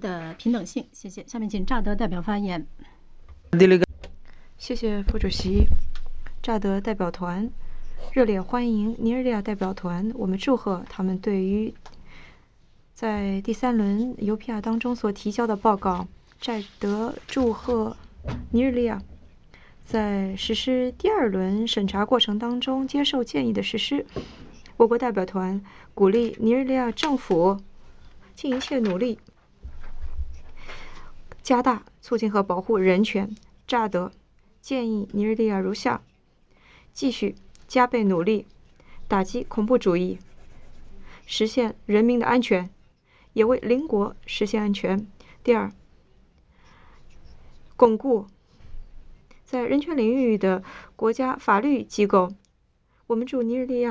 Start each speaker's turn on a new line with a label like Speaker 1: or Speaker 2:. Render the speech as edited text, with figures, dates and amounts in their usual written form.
Speaker 1: 的平等性。谢谢。下面请乍得代表发言。
Speaker 2: 谢谢副主席。乍得代表团热烈欢迎尼日利亚代表团，我们祝贺他们对于在第3轮UPR当中所提交的报告。乍得祝贺尼日利亚在实施第2轮审查过程当中接受建议的实施。我国代表团鼓励尼日利亚政府尽一切努力加大促进和保护人权。乍得建议尼日利亚如下：继续加倍努力打击恐怖主义，实现人民的安全，也为邻国实现安全。第二，巩固在人权领域的国家法律机构。我们祝尼日利亚